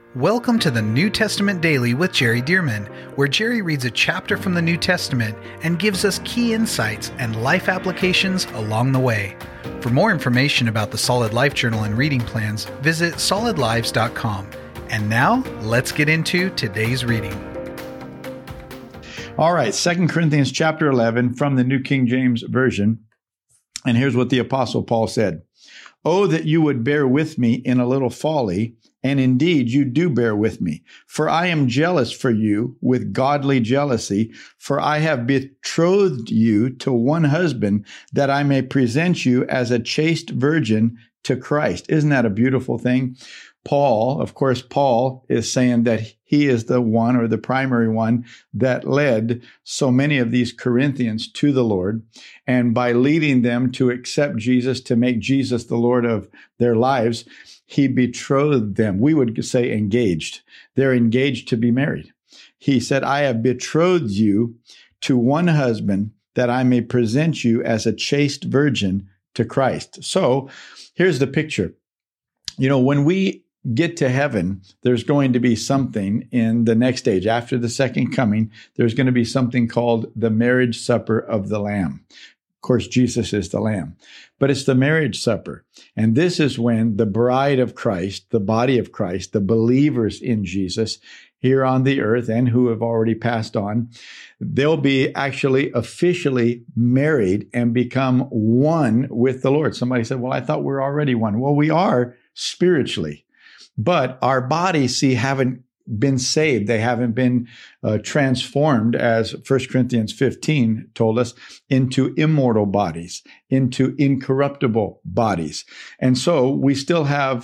Welcome to the New Testament Daily with Jerry Dearman, where Jerry reads a chapter from the New Testament and gives us key insights and life applications along the way. For more information about the Solid Life Journal and reading plans, visit solidlives.com. And now, let's get into today's reading. All right, 2 Corinthians chapter 11 from the New King James Version. And here's what the Apostle Paul said. Oh, that you would bear with me in a little folly, and indeed you do bear with me. For I am jealous for you with godly jealousy, for I have betrothed you to one husband, that I may present you as a chaste virgin to Christ. Isn't that a beautiful thing? Paul is saying that he is the one, or the primary one, that led so many of these Corinthians to the Lord. And by leading them to accept Jesus, to make Jesus the Lord of their lives, he betrothed them. We would say engaged. They're engaged to be married. He said, I have betrothed you to one husband, that I may present you as a chaste virgin to Christ. So here's the picture. You know, when we get to heaven, there's going to be something in the next age. After the second coming, there's going to be something called the marriage supper of the Lamb. Of course, Jesus is the Lamb, but it's the marriage supper. And this is when the bride of Christ, the body of Christ, the believers in Jesus here on the earth and who have already passed on, they'll be actually officially married and become one with the Lord. Somebody said, well, I thought we're already one. Well, we are spiritually. But our bodies, haven't been saved. They haven't been transformed, as 1 Corinthians 15 told us, into immortal bodies, into incorruptible bodies. And so we still have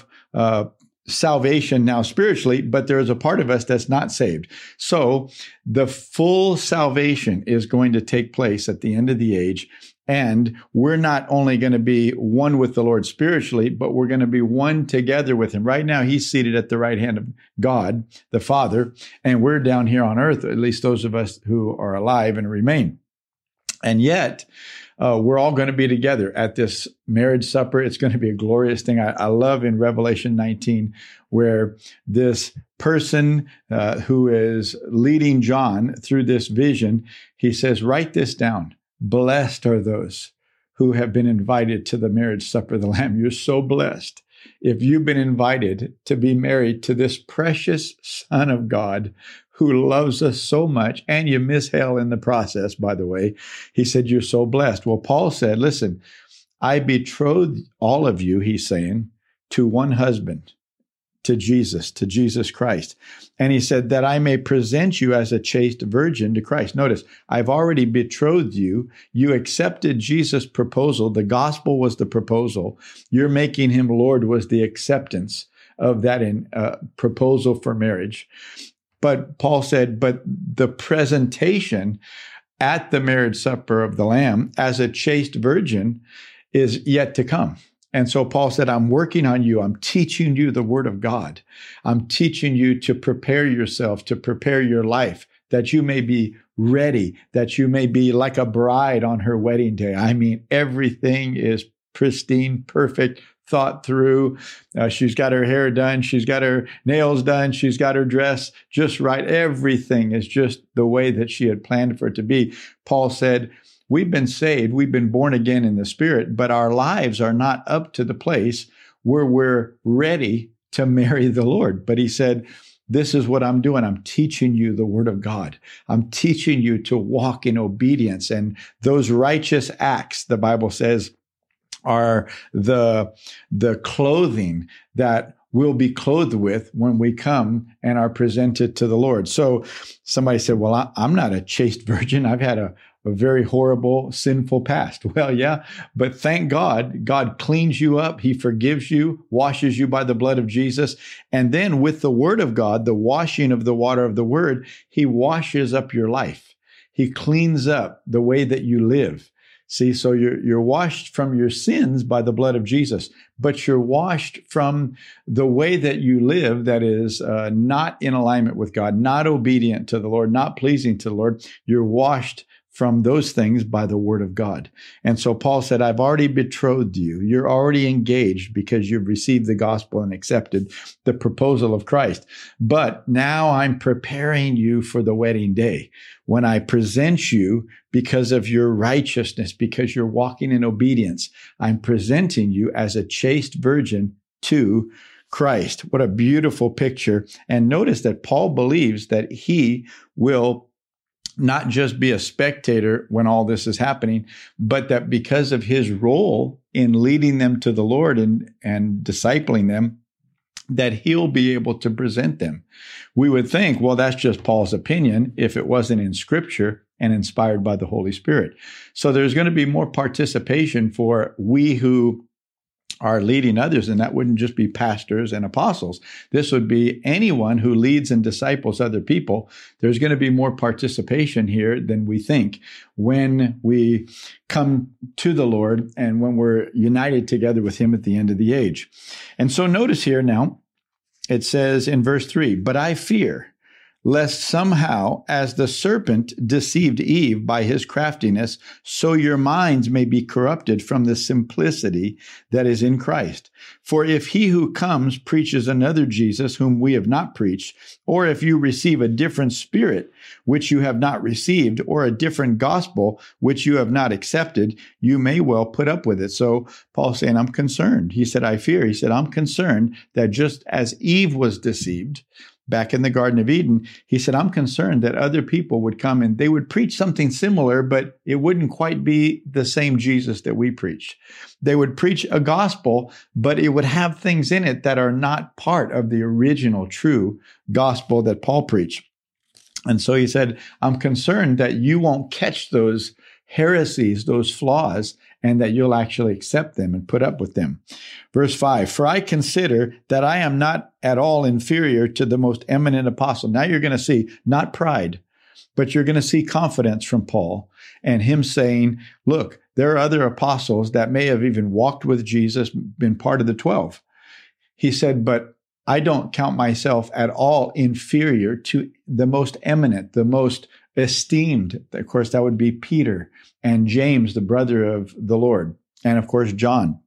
salvation now spiritually, but there is a part of us that's not saved. So the full salvation is going to take place at the end of the age. And we're not only going to be one with the Lord spiritually, but we're going to be one together with him. Right now, he's seated at the right hand of God, the Father, and we're down here on earth, at least those of us who are alive and remain. And yet, we're all going to be together at this marriage supper. It's going to be a glorious thing. I love in Revelation 19, where this person who is leading John through this vision, he says, write this down. Blessed are those who have been invited to the marriage supper of the Lamb. You're so blessed if you've been invited to be married to this precious Son of God who loves us so much, and you miss hell in the process, by the way. He said, you're so blessed. Well, Paul said, listen, I betrothed all of you, he's saying, to one husband, to Jesus Christ. And he said that I may present you as a chaste virgin to Christ. Notice, I've already betrothed you. You accepted Jesus' proposal. The gospel was the proposal. You're making him Lord was the acceptance of that proposal for marriage. But Paul said, but the presentation at the marriage supper of the Lamb as a chaste virgin is yet to come. And so Paul said, I'm working on you. I'm teaching you the word of God. I'm teaching you to prepare yourself, to prepare your life, that you may be ready, that you may be like a bride on her wedding day. I mean, everything is pristine, perfect, thought through. She's got her hair done. She's got her nails done. She's got her dress just right. Everything is just the way that she had planned for it to be. Paul said, we've been saved, we've been born again in the Spirit, but our lives are not up to the place where we're ready to marry the Lord. But he said, this is what I'm doing. I'm teaching you the word of God. I'm teaching you to walk in obedience. And those righteous acts, the Bible says, are the clothing that we'll be clothed with when we come and are presented to the Lord. So somebody said, well, I'm not a chaste virgin. I've had a very horrible, sinful past. Well, yeah, but thank God, God cleans you up. He forgives you, washes you by the blood of Jesus. And then with the word of God, the washing of the water of the word, he washes up your life. He cleans up the way that you live. See, so you're washed from your sins by the blood of Jesus, but you're washed from the way that you live that is not in alignment with God, not obedient to the Lord, not pleasing to the Lord. You're washed from those things by the word of God. And so Paul said, I've already betrothed you. You're already engaged because you've received the gospel and accepted the proposal of Christ. But now I'm preparing you for the wedding day when I present you because of your righteousness, because you're walking in obedience. I'm presenting you as a chaste virgin to Christ. What a beautiful picture. And notice that Paul believes that he will not just be a spectator when all this is happening, but that because of his role in leading them to the Lord and discipling them, that he'll be able to present them. We would think, well, that's just Paul's opinion if it wasn't in Scripture and inspired by the Holy Spirit. So there's going to be more participation for we who are leading others, and that wouldn't just be pastors and apostles. This would be anyone who leads and disciples other people. There's going to be more participation here than we think when we come to the Lord and when we're united together with him at the end of the age. And so notice here now, it says in verse 3, but I fear lest somehow, as the serpent deceived Eve by his craftiness, so your minds may be corrupted from the simplicity that is in Christ. For if he who comes preaches another Jesus whom we have not preached, or if you receive a different spirit which you have not received, or a different gospel which you have not accepted, you may well put up with it. So Paul's saying, I'm concerned. He said, I fear. He said, I'm concerned that just as Eve was deceived, back in the Garden of Eden, he said, I'm concerned that other people would come and they would preach something similar, but it wouldn't quite be the same Jesus that we preached. They would preach a gospel, but it would have things in it that are not part of the original true gospel that Paul preached. And so he said, I'm concerned that you won't catch those heresies, those flaws, and that you'll actually accept them and put up with them. Verse 5, for I consider that I am not at all inferior to the most eminent apostle. Now you're going to see not pride, but you're going to see confidence from Paul and him saying, look, there are other apostles that may have even walked with Jesus, been part of the 12. He said, but I don't count myself at all inferior to the most eminent, the most esteemed. Of course, that would be Peter and James, the brother of the Lord, and of course, John.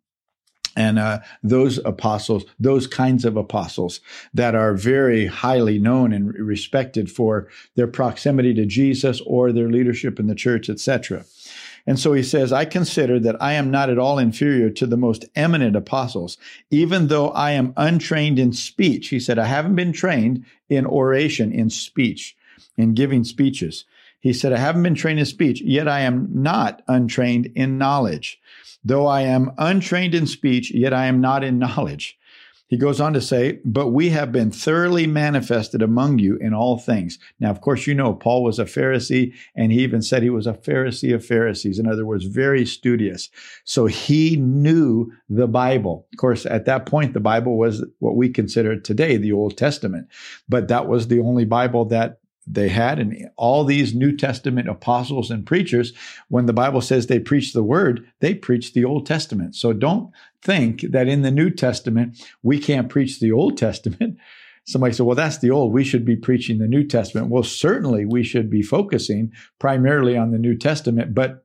And those apostles, those kinds of apostles that are very highly known and respected for their proximity to Jesus or their leadership in the church, etc. And so he says, I consider that I am not at all inferior to the most eminent apostles, even though I am untrained in speech. He said, I haven't been trained in oration, in speech, in giving speeches. He said, I haven't been trained in speech, yet I am not untrained in knowledge. Though I am untrained in speech, yet I am not in knowledge. He goes on to say, but we have been thoroughly manifested among you in all things. Now, of course, you know, Paul was a Pharisee, and he even said he was a Pharisee of Pharisees. In other words, very studious. So he knew the Bible. Of course, at that point, the Bible was what we consider today the Old Testament. But that was the only Bible that they had. And all these New Testament apostles and preachers, when the Bible says they preach the word, they preach the Old Testament. So don't think that in the New Testament, we can't preach the Old Testament. Somebody said, well, that's the old. We should be preaching the New Testament. Well, certainly we should be focusing primarily on the New Testament, but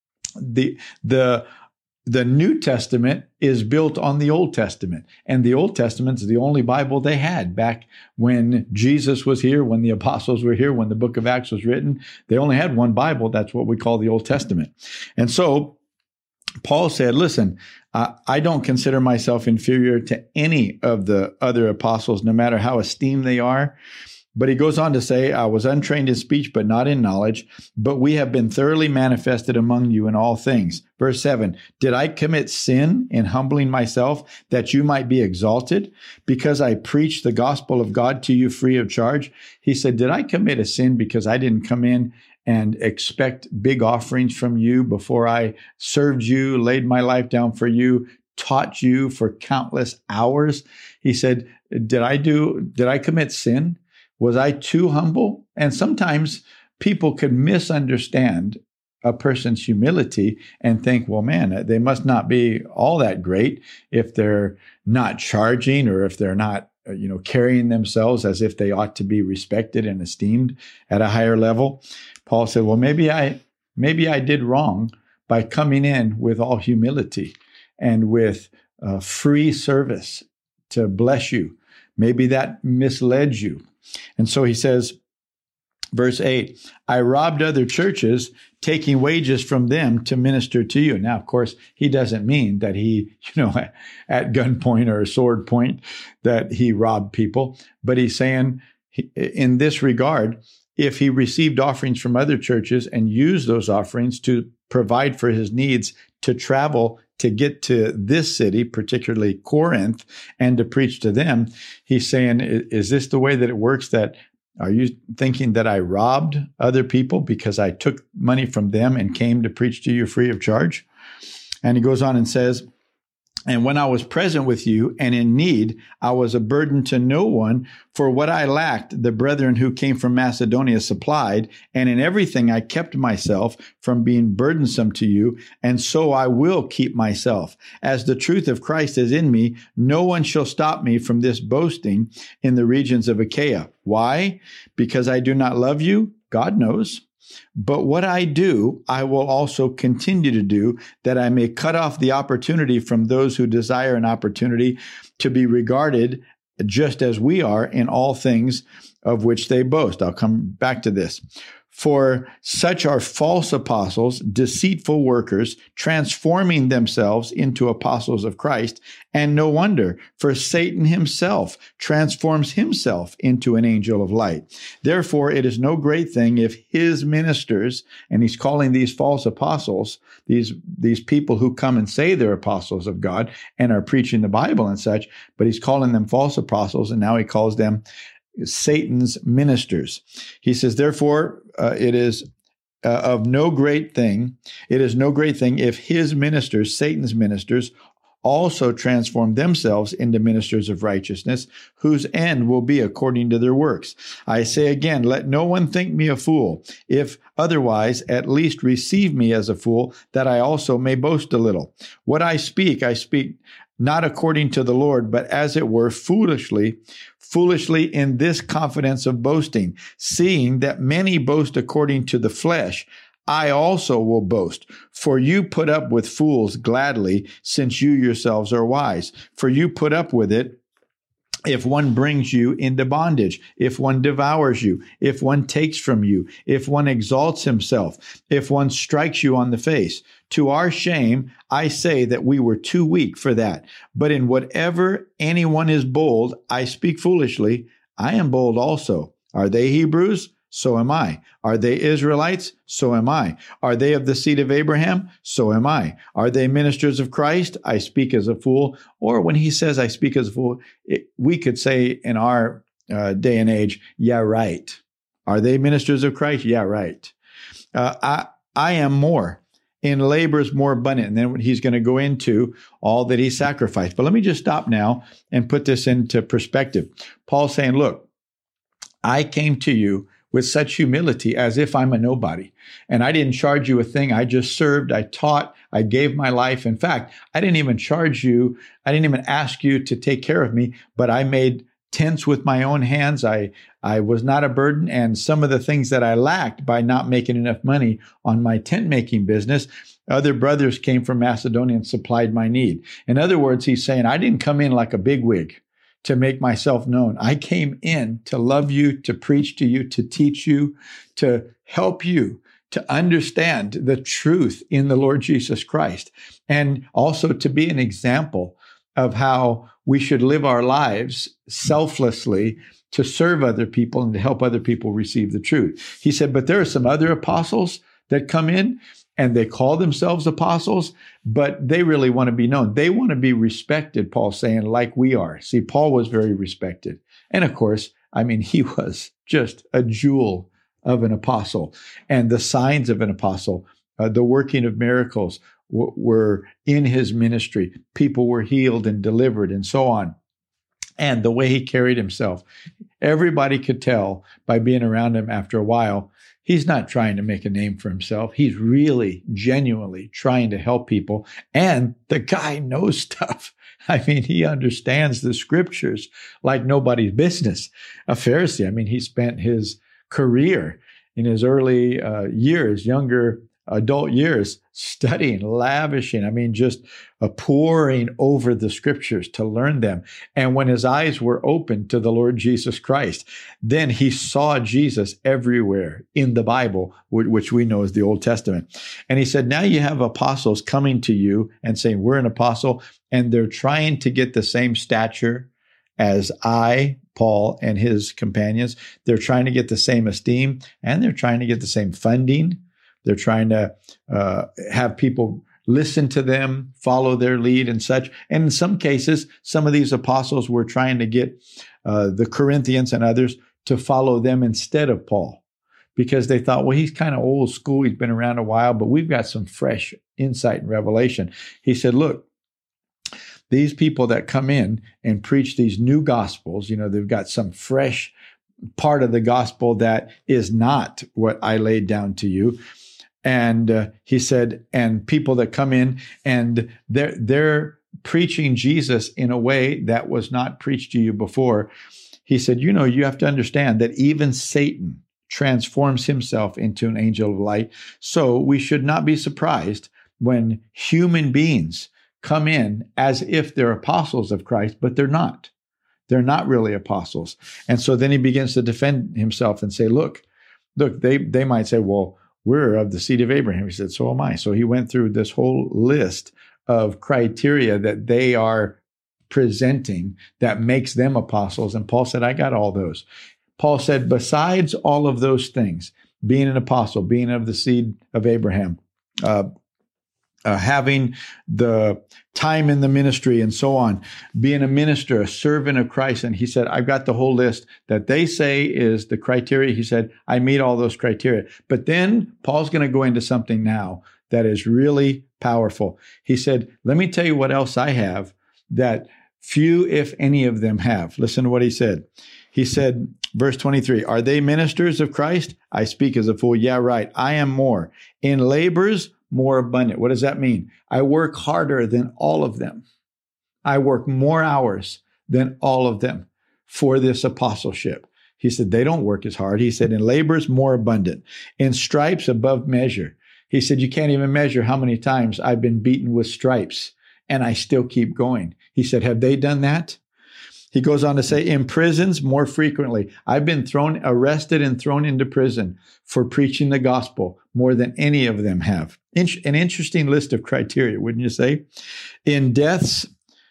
the New Testament is built on the Old Testament, and the Old Testament is the only Bible they had back when Jesus was here, when the apostles were here, when the book of Acts was written. They only had one Bible. That's what we call the Old Testament. And so Paul said, listen, I don't consider myself inferior to any of the other apostles, no matter how esteemed they are. But he goes on to say, I was untrained in speech, but not in knowledge, but we have been thoroughly manifested among you in all things. Verse 7, did I commit sin in humbling myself that you might be exalted because I preached the gospel of God to you free of charge? He said, did I commit a sin because I didn't come in and expect big offerings from you before I served you, laid my life down for you, taught you for countless hours? He said, did I commit sin? Was I too humble? And sometimes people could misunderstand a person's humility and think, well, man, they must not be all that great if they're not charging or if they're not, carrying themselves as if they ought to be respected and esteemed at a higher level. Paul said, well, maybe I maybe I did wrong by coming in with all humility and with free service to bless you. Maybe that misled you. And so he says, verse 8, I robbed other churches, taking wages from them to minister to you. Now, of course, he doesn't mean that he, at gunpoint or sword point, that he robbed people. But he's saying in this regard, if he received offerings from other churches and used those offerings to provide for his needs to travel to get to this city, particularly Corinth, and to preach to them, he's saying, is this the way that it works? That are you thinking that I robbed other people because I took money from them and came to preach to you free of charge? And he goes on and says, and when I was present with you and in need, I was a burden to no one. For what I lacked, the brethren who came from Macedonia supplied, and in everything I kept myself from being burdensome to you, and so I will keep myself. As the truth of Christ is in me, no one shall stop me from this boasting in the regions of Achaia. Why? Because I do not love you? God knows. But what I do, I will also continue to do, that I may cut off the opportunity from those who desire an opportunity to be regarded just as we are in all things of which they boast. I'll come back to this. For such are false apostles, deceitful workers, transforming themselves into apostles of Christ. And no wonder, for Satan himself transforms himself into an angel of light. Therefore, it is no great thing if his ministers, and he's calling these false apostles, these people who come and say they're apostles of God and are preaching the Bible and such, but he's calling them false apostles, and now he calls them Satan's ministers. He says, therefore, it is no great thing if his ministers, Satan's ministers, also transform themselves into ministers of righteousness, whose end will be according to their works. I say again, let no one think me a fool. If otherwise, at least receive me as a fool, that I also may boast a little. What I speak not according to the Lord, but as it were foolishly in this confidence of boasting, seeing that many boast according to the flesh, I also will boast. For you put up with fools gladly, since you yourselves are wise. For you put up with it if one brings you into bondage, if one devours you, if one takes from you, if one exalts himself, if one strikes you on the face. To our shame, I say that we were too weak for that. But in whatever anyone is bold, I speak foolishly. I am bold also. Are they Hebrews? So am I. Are they Israelites? So am I. Are they of the seed of Abraham? So am I. Are they ministers of Christ? I speak as a fool. Or when he says I speak as a fool, we could say in our day and age, yeah, right. Are they ministers of Christ? Yeah, right. I am more. In labors more abundant. And then he's going to go into all that he sacrificed. But let me just stop now and put this into perspective. Paul's saying, look, I came to you with such humility as if I'm a nobody. And I didn't charge you a thing. I just served, I taught, I gave my life. In fact, I didn't even charge you. I didn't even ask you to take care of me, but I made tents with my own hands. I was not a burden. And some of the things that I lacked by not making enough money on my tent making business, other brothers came from Macedonia and supplied my need. In other words, he's saying, I didn't come in like a bigwig to make myself known. I came in to love you, to preach to you, to teach you, to help you to understand the truth in the Lord Jesus Christ, and also to be an example of how we should live our lives selflessly to serve other people and to help other people receive the truth. He said, but there are some other apostles that come in and they call themselves apostles, but they really want to be known. They want to be respected, Paul's saying, like we are. See, Paul was very respected. And of course, he was just a jewel of an apostle. And the signs of an apostle, the working of miracles were in his ministry. People were healed and delivered and so on. And the way he carried himself, everybody could tell by being around him after a while, he's not trying to make a name for himself. He's really, genuinely trying to help people. And the guy knows stuff. He understands the scriptures like nobody's business. A Pharisee, he spent his career in his early years, younger adult years studying, lavishing, just pouring over the scriptures to learn them. And when his eyes were opened to the Lord Jesus Christ, then he saw Jesus everywhere in the Bible, which we know as the Old Testament. And he said, now you have apostles coming to you and saying, we're an apostle, and they're trying to get the same stature as I, Paul, and his companions. They're trying to get the same esteem, and they're trying to get the same funding. They're trying to have people listen to them, follow their lead and such. And in some cases, some of these apostles were trying to get the Corinthians and others to follow them instead of Paul, because they thought, well, he's kind of old school. He's been around a while, but we've got some fresh insight and revelation. He said, look, these people that come in and preach these new gospels, they've got some fresh part of the gospel that is not what I laid down to you. And he said, and people that come in and they're preaching Jesus in a way that was not preached to you before. He said, you have to understand that even Satan transforms himself into an angel of light. So we should not be surprised when human beings come in as if they're apostles of Christ, but they're not. They're not really apostles. And so then he begins to defend himself and say, look, they might say, well, we're of the seed of Abraham. He said, so am I. So he went through this whole list of criteria that they are presenting that makes them apostles. And Paul said, I got all those. Paul said, besides all of those things, being an apostle, being of the seed of Abraham, having the time in the ministry and so on, being a minister, a servant of Christ. And he said, I've got the whole list that they say is the criteria. He said, I meet all those criteria. But then Paul's going to go into something now that is really powerful. He said, let me tell you what else I have that few, if any of them have. Listen to what he said. He said, verse 23, are they ministers of Christ? I speak as a fool. Yeah, right. I am more. In labors, more abundant. What does that mean? I work harder than all of them. I work more hours than all of them for this apostleship. He said, they don't work as hard. He said, in labors, more abundant. In stripes, above measure. He said, you can't even measure how many times I've been beaten with stripes, and I still keep going. He said, have they done that? He goes on to say, in prisons, more frequently. I've been arrested and thrown into prison for preaching the gospel more than any of them have. An interesting list of criteria, wouldn't you say? In deaths,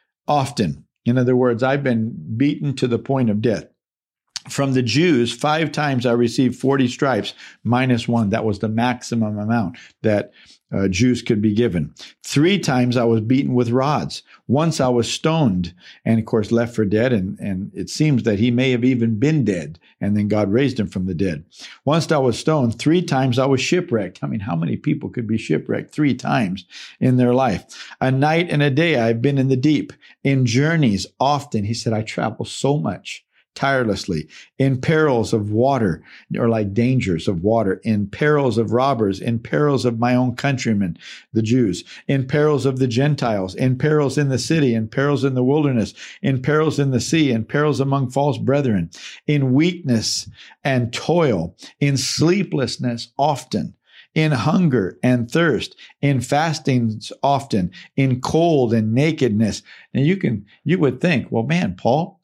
often. In other words, I've been beaten to the point of death. From the Jews, 5 times I received 40 stripes, minus 1. That was the maximum amount that Jews could be given. 3 times I was beaten with rods. Once I was stoned and, of course, left for dead. And it seems that he may have even been dead. And then God raised him from the dead. Once I was stoned. 3 times I was shipwrecked. How many people could be shipwrecked 3 times in their life? A night and a day I've been in the deep. In journeys often. He said, I travel so much. Tirelessly, in perils of water, or like dangers of water, in perils of robbers, in perils of my own countrymen, the Jews, in perils of the Gentiles, in perils in the city, in perils in the wilderness, in perils in the sea, in perils among false brethren, in weakness and toil, in sleeplessness often, in hunger and thirst, in fastings often, in cold and nakedness. And you would think, well, man, Paul,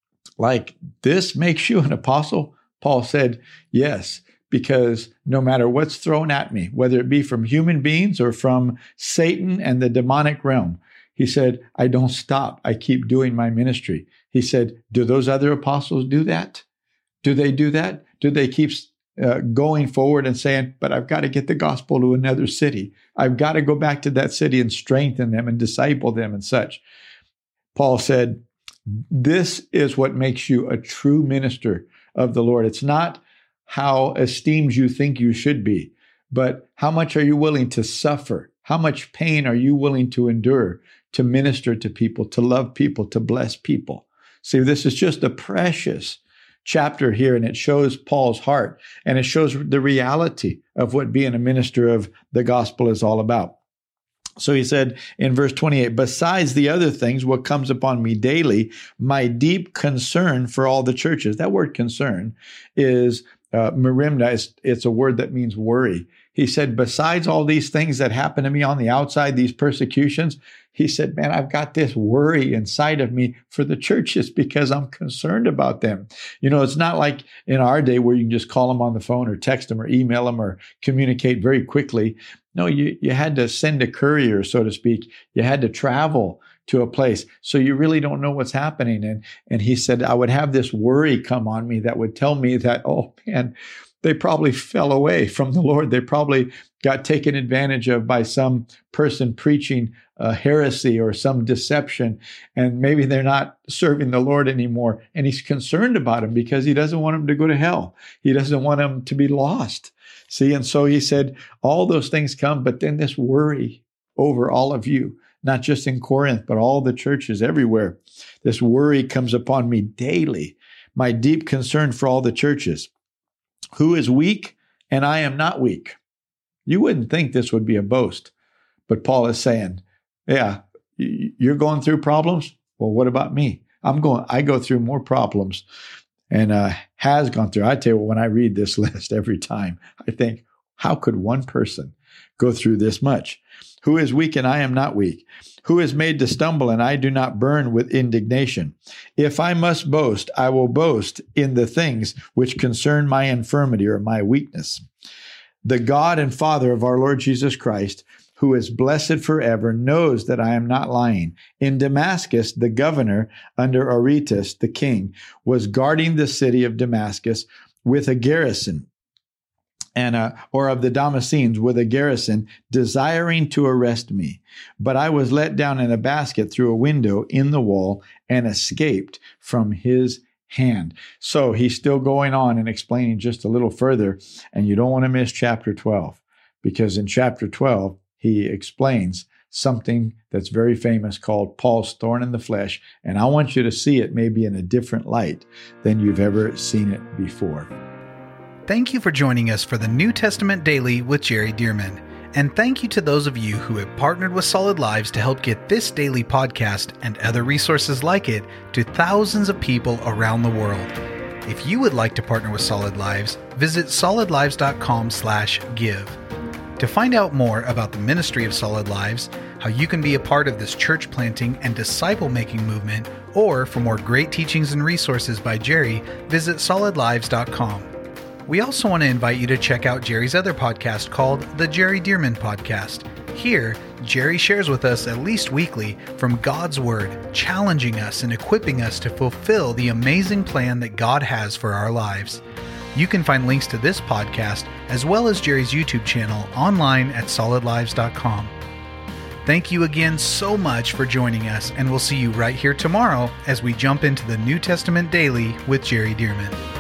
like this makes you an apostle? Paul said, yes, because no matter what's thrown at me, whether it be from human beings or from Satan and the demonic realm, he said, I don't stop. I keep doing my ministry. He said, do those other apostles do that? Do they do that? Do they keep going forward and saying, but I've got to get the gospel to another city. I've got to go back to that city and strengthen them and disciple them and such. Paul said, this is what makes you a true minister of the Lord. It's not how esteemed you think you should be, but how much are you willing to suffer? How much pain are you willing to endure to minister to people, to love people, to bless people? See, this is just a precious chapter here, and it shows Paul's heart, and it shows the reality of what being a minister of the gospel is all about. So he said in verse 28, besides the other things, what comes upon me daily, my deep concern for all the churches. That word concern is merimna, it's a word that means worry. He said, besides all these things that happen to me on the outside, these persecutions, he said, man, I've got this worry inside of me for the churches because I'm concerned about them. It's not like in our day where you can just call them on the phone or text them or email them or communicate very quickly. No, you had to send a courier, so to speak. You had to travel to a place. So you really don't know what's happening. And he said, I would have this worry come on me that would tell me that, oh man, they probably fell away from the Lord. They probably got taken advantage of by some person preaching heresy or some deception, and maybe they're not serving the Lord anymore. And he's concerned about them because he doesn't want them to go to hell. He doesn't want them to be lost. See, and so he said, all those things come, but then this worry over all of you, not just in Corinth, but all the churches everywhere. This worry comes upon me daily, my deep concern for all the churches. Who is weak, and I am not weak. You wouldn't think this would be a boast, but Paul is saying, yeah, you're going through problems? Well, what about me? I go through more problems and has gone through. I tell you, when I read this list every time, I think, how could one person go through this much? Who is weak and I am not weak? Who is made to stumble and I do not burn with indignation? If I must boast, I will boast in the things which concern my infirmity or my weakness. The God and Father of our Lord Jesus Christ, who is blessed forever, knows that I am not lying. In Damascus, the governor under Aretas, the king, was guarding the city of Damascus with a garrison, or of the Damascenes with a garrison, desiring to arrest me. But I was let down in a basket through a window in the wall and escaped from his hand. So he's still going on and explaining just a little further, and you don't want to miss chapter 12, because in chapter 12, he explains something that's very famous called Paul's thorn in the flesh, and I want you to see it maybe in a different light than you've ever seen it before. Thank you for joining us for the New Testament Daily with Jerry Dirmann. And thank you to those of you who have partnered with Solid Lives to help get this daily podcast and other resources like it to thousands of people around the world. If you would like to partner with Solid Lives, visit solidlives.com/give. To find out more about the ministry of Solid Lives, how you can be a part of this church planting and disciple-making movement, or for more great teachings and resources by Jerry, visit solidlives.com. We also want to invite you to check out Jerry's other podcast called The Jerry Dirmann Podcast. Here, Jerry shares with us at least weekly from God's Word, challenging us and equipping us to fulfill the amazing plan that God has for our lives. You can find links to this podcast as well as Jerry's YouTube channel online at solidlives.com. Thank you again so much for joining us, and we'll see you right here tomorrow as we jump into the New Testament Daily with Jerry Dirmann.